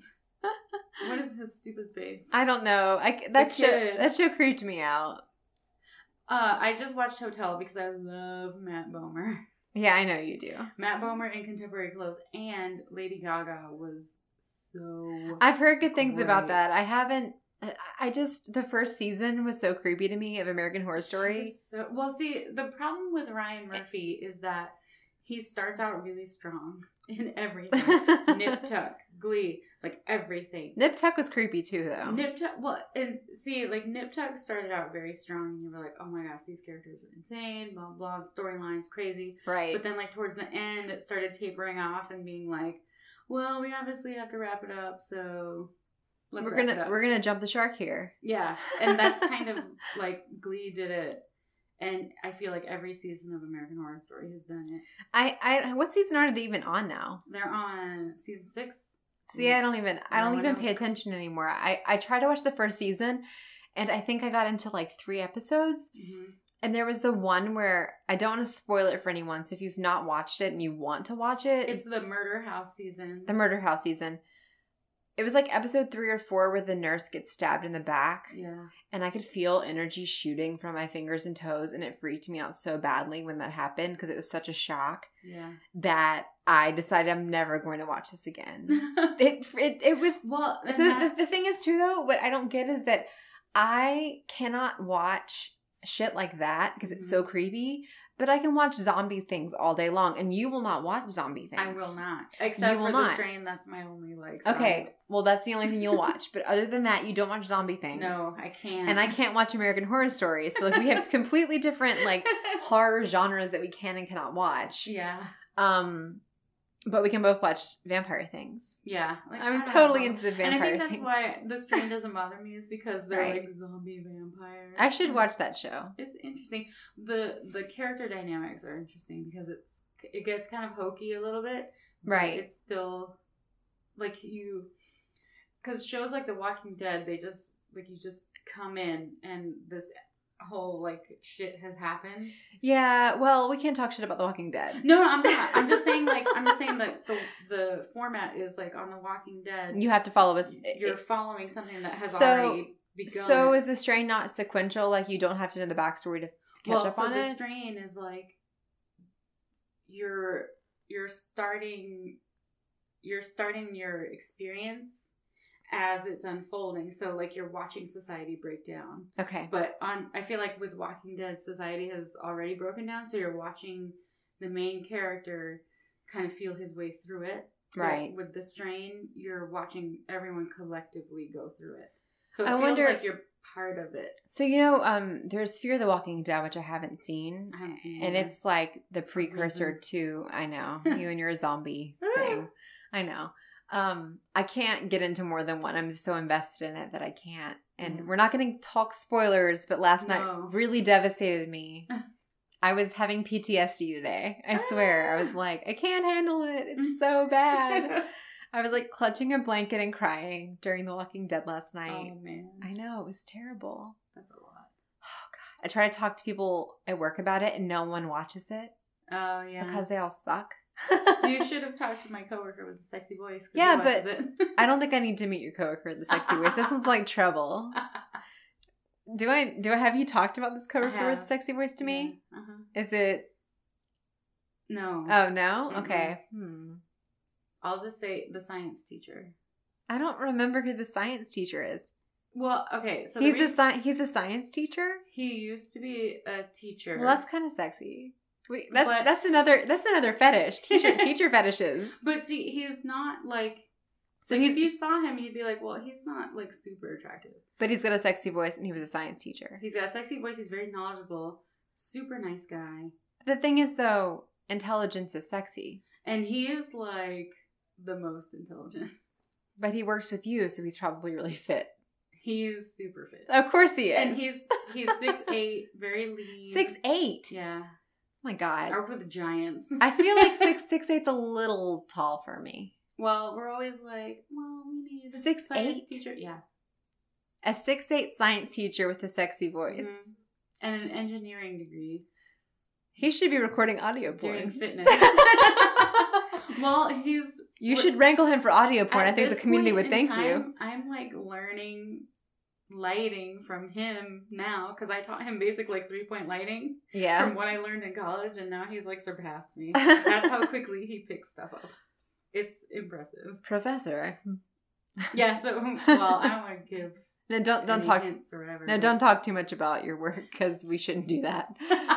Speaker 3: What is his stupid face?
Speaker 2: I don't know. That show creeped me out.
Speaker 3: I just watched Hotel because I love Matt Bomer.
Speaker 2: Yeah, I know you do.
Speaker 3: Matt Bomer in Contemporary Clothes, and Lady Gaga was so
Speaker 2: I've heard good things about
Speaker 3: great.
Speaker 2: that. I haven't. I just, the first season was so creepy to me of American Horror Story.
Speaker 3: Well, see, the problem with Ryan Murphy is that he starts out really strong in everything. Nip Tuck, Glee, like everything.
Speaker 2: Nip Tuck was creepy too, though.
Speaker 3: Nip Tuck, well, and see, like Nip Tuck started out very strong, and you were like, oh my gosh, these characters are insane, blah, blah, the storyline's crazy.
Speaker 2: Right.
Speaker 3: But then, like, towards the end, it started tapering off and being like, well, we obviously have to wrap it up, so let's wrap it up.
Speaker 2: We're gonna jump the shark here.
Speaker 3: Yeah, and that's kind of like Glee did it, and I feel like every season of American Horror Story has done it.
Speaker 2: I what season are they even on now?
Speaker 3: They're on season 6.
Speaker 2: See, I don't even
Speaker 3: whatever.
Speaker 2: pay attention anymore. I tried to watch the first season, and I think I got into like 3 episodes.
Speaker 3: Mm-hmm.
Speaker 2: And there was the one where, I don't want to spoil it for anyone, so if you've not watched it and you want to watch it.
Speaker 3: It's the Murder House season.
Speaker 2: The Murder House season. It was like episode 3 or 4 where the nurse gets stabbed in the back.
Speaker 3: Yeah.
Speaker 2: And I could feel energy shooting from my fingers and toes, and it freaked me out so badly when that happened because it was such a shock.
Speaker 3: Yeah.
Speaker 2: That I decided I'm never going to watch this again. It was,
Speaker 3: well,
Speaker 2: so the thing is too though, what I don't get is that I cannot watch shit like that because it's so creepy, but I can watch zombie things all day long, and you will not watch zombie things.
Speaker 3: I will not, except for The Strain. That's my only like.
Speaker 2: Okay, well that's the only thing you'll watch, but other than that, you don't watch zombie things.
Speaker 3: No, I can't,
Speaker 2: and I can't watch American Horror Story. So like we have completely different like horror genres that we can and cannot watch.
Speaker 3: Yeah.
Speaker 2: But we can both watch vampire things.
Speaker 3: Yeah. Like,
Speaker 2: I'm totally into the vampire things.
Speaker 3: And I think that's why The Strain doesn't bother me, is because they're like zombie vampires.
Speaker 2: I should watch that show.
Speaker 3: It's interesting. The character dynamics are interesting because it gets kind of hokey a little bit.
Speaker 2: Right.
Speaker 3: It's still like because shows like The Walking Dead, they just like, you just come in and this whole like shit has happened.
Speaker 2: Yeah, well, we can't talk shit about The Walking Dead.
Speaker 3: No, I'm not. I'm just saying that the format is like on The Walking Dead.
Speaker 2: You have to follow us.
Speaker 3: You're following something that has already begun.
Speaker 2: So is The Strain not sequential? Like you don't have to know the backstory to catch up on it?
Speaker 3: The Strain is like you're starting your experience as it's unfolding. So like you're watching society break down.
Speaker 2: Okay.
Speaker 3: But I feel like with Walking Dead, society has already broken down, so you're watching the main character kind of feel his way through it.
Speaker 2: Right.
Speaker 3: But with The Strain, you're watching everyone collectively go through it. So
Speaker 2: I
Speaker 3: feels
Speaker 2: wonder,
Speaker 3: like you're part of it.
Speaker 2: So there's Fear the Walking Dead, which I haven't seen. And it's like the precursor to, I know, you and your zombie thing. I know. I can't get into more than one. I'm so invested in it that I can't. And we're not going to talk spoilers, but last night really devastated me. I was having PTSD today. I swear. I was like, I can't handle it. It's so bad. I was like clutching a blanket and crying during The Walking Dead last night.
Speaker 3: Oh, man.
Speaker 2: I know. It was terrible.
Speaker 3: That's a lot.
Speaker 2: Oh, God. I try to talk to people at work about it and no one watches it.
Speaker 3: Oh, yeah.
Speaker 2: Because they all suck.
Speaker 3: You should have talked to my coworker with the sexy voice.
Speaker 2: Yeah, but I don't think I need to meet your coworker with the sexy voice. This sounds like trouble. Do I have you talked about this coworker with the sexy voice to me?
Speaker 3: Yeah. Uh-huh.
Speaker 2: Is it?
Speaker 3: No.
Speaker 2: Oh no.
Speaker 3: Mm-mm.
Speaker 2: Okay.
Speaker 3: I'll just say the science teacher.
Speaker 2: I don't remember who the science teacher is.
Speaker 3: Well, okay, so
Speaker 2: he's a science teacher.
Speaker 3: He used to be a teacher.
Speaker 2: Well, that's kind of sexy. Wait, that's another fetish. Teacher fetishes.
Speaker 3: But see, he's not like.
Speaker 2: So
Speaker 3: if you saw him, you'd be like, well, he's not like super attractive.
Speaker 2: But he's got a sexy voice, and he was a science teacher.
Speaker 3: He's got a sexy voice. He's very knowledgeable. Super nice guy.
Speaker 2: The thing is, though, intelligence is sexy,
Speaker 3: and he is like the most intelligent.
Speaker 2: But he works with you, so he's probably really fit.
Speaker 3: He is super fit.
Speaker 2: Of course he is.
Speaker 3: And he's 6'8", very lean.
Speaker 2: 6'8"?
Speaker 3: Yeah.
Speaker 2: Oh my God.
Speaker 3: Or for the Giants.
Speaker 2: I feel like 6'8"'s a little tall for me.
Speaker 3: Well, we're always like, well, we need a
Speaker 2: 6'8"
Speaker 3: science teacher. Yeah.
Speaker 2: A 6'8" science teacher with a sexy voice.
Speaker 3: Mm-hmm. And an engineering degree.
Speaker 2: He should be recording audio porn.
Speaker 3: Doing fitness. Well, you
Speaker 2: should wrangle him for audio porn. I think the community would thank you.
Speaker 3: I'm like learning lighting from him now, because I taught him basic like 3-point lighting
Speaker 2: Yeah.
Speaker 3: from what I learned in college, and now he's like surpassed me. That's how quickly he picks stuff up. It's impressive.
Speaker 2: Professor.
Speaker 3: Yeah, so well, I don't want to give
Speaker 2: No, don't
Speaker 3: any
Speaker 2: talk.
Speaker 3: hints or whatever.
Speaker 2: No,
Speaker 3: but-
Speaker 2: don't talk too much about your work because we shouldn't do that.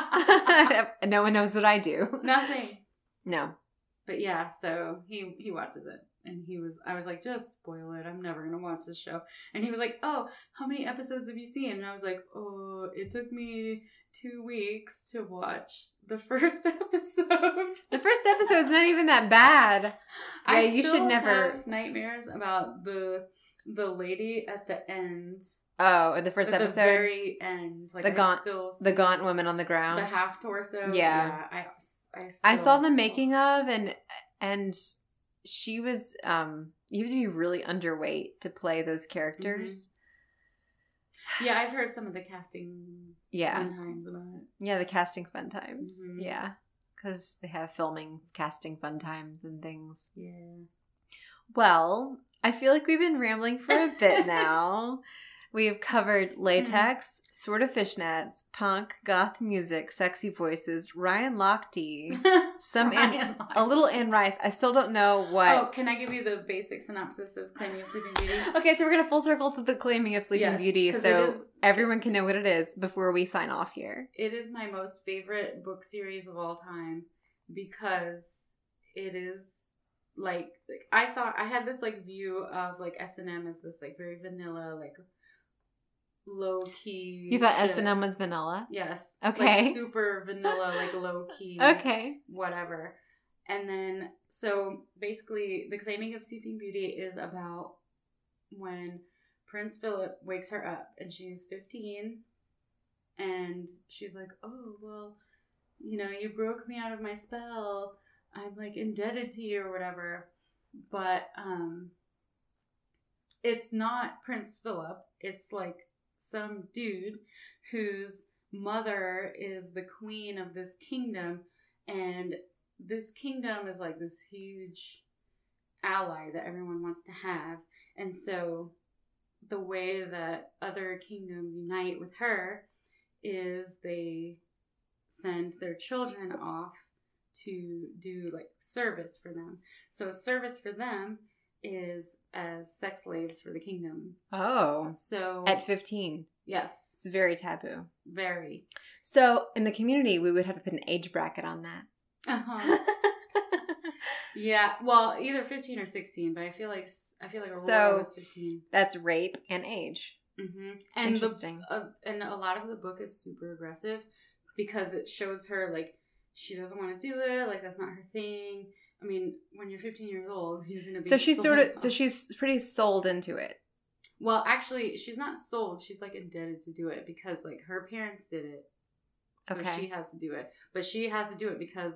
Speaker 2: No one knows what I do.
Speaker 3: Nothing.
Speaker 2: No.
Speaker 3: But yeah, so he watches it. And I was like, just spoil it. I'm never going to watch this show. And he was like, oh, how many episodes have you seen? And I was like, oh, it took me 2 weeks to watch the first episode.
Speaker 2: The first episode's not even that bad. Yeah,
Speaker 3: I
Speaker 2: you
Speaker 3: still
Speaker 2: should never.
Speaker 3: have nightmares about the lady at the end.
Speaker 2: Oh, the first
Speaker 3: at
Speaker 2: episode?
Speaker 3: the very end. Like
Speaker 2: the gaunt woman on the ground.
Speaker 3: The half torso.
Speaker 2: Yeah. I saw the making of, and she was, you have to be really underweight to play those characters.
Speaker 3: Yeah, I've heard some of the casting fun times about it.
Speaker 2: Yeah, the casting fun times.
Speaker 3: Mhm.
Speaker 2: Yeah. Because they have filming, casting fun times and things.
Speaker 3: Yeah.
Speaker 2: Well, I feel like we've been rambling for a bit now. We have covered latex, sort of fishnets, punk, goth music, sexy voices, Ryan Lochte, a little Anne Rice. I still don't know what.
Speaker 3: Oh, can I give you the basic synopsis of Claiming of Sleeping Beauty?
Speaker 2: Okay, so we're going to full circle to the Claiming of Sleeping Beauty so everyone can know what it is before we sign off here.
Speaker 3: It is my most favorite book series of all time because it is like I thought I had this like view of like S&M as this like very vanilla like low key.
Speaker 2: You thought S&M was vanilla?
Speaker 3: Yes.
Speaker 2: Okay.
Speaker 3: Like super vanilla, like low key.
Speaker 2: Okay.
Speaker 3: Whatever. And then, so basically, the Claiming of Sleeping Beauty is about when Prince Philip wakes her up and she's 15 and she's like, oh, well, you know, you broke me out of my spell. I'm like indebted to you or whatever. But it's not Prince Philip. It's like some dude whose mother is the queen of this kingdom, and this kingdom is like this huge ally that everyone wants to have. And so the way that other kingdoms unite with her is they send their children off to do like service for them. So service for them is as sex slaves for the kingdom.
Speaker 2: Oh.
Speaker 3: So
Speaker 2: at 15.
Speaker 3: Yes.
Speaker 2: It's very taboo.
Speaker 3: Very.
Speaker 2: So in the community, we would have to put an age bracket on that.
Speaker 3: Uh-huh. Yeah. Well, either 15 or 16, but I feel like Aurora was 15.
Speaker 2: That's rape and age.
Speaker 3: Mm-hmm. And
Speaker 2: interesting.
Speaker 3: And a lot of the book is super aggressive because it shows her like she doesn't want to do it. Like that's not her thing. I mean, when you're 15 years old, you're gonna be.
Speaker 2: So she's she's pretty sold into it.
Speaker 3: Well, actually, she's not sold. She's like indebted to do it because like her parents did it. So she has to do it. But she has to do it because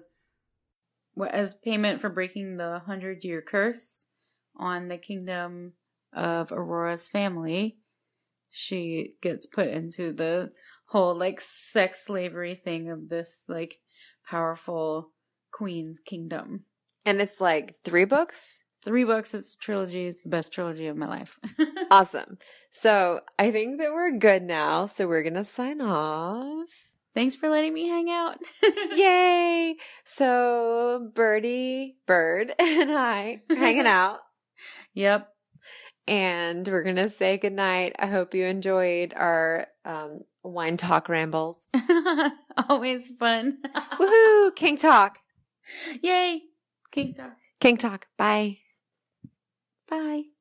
Speaker 3: as payment for breaking the 100-year curse on the kingdom of Aurora's family, she gets put into the whole like sex slavery thing of this like powerful queen's kingdom.
Speaker 2: And it's like 3 books?
Speaker 3: 3 books. It's a trilogy. It's the best trilogy of my life.
Speaker 2: Awesome. So I think that we're good now. So we're going to sign off.
Speaker 3: Thanks for letting me hang out.
Speaker 2: Yay. So Bird, and I are hanging out.
Speaker 3: Yep.
Speaker 2: And we're going to say goodnight. I hope you enjoyed our wine talk rambles.
Speaker 3: Always fun.
Speaker 2: Woohoo! King Talk.
Speaker 3: Yay. King Talk.
Speaker 2: King Talk. Bye.
Speaker 3: Bye.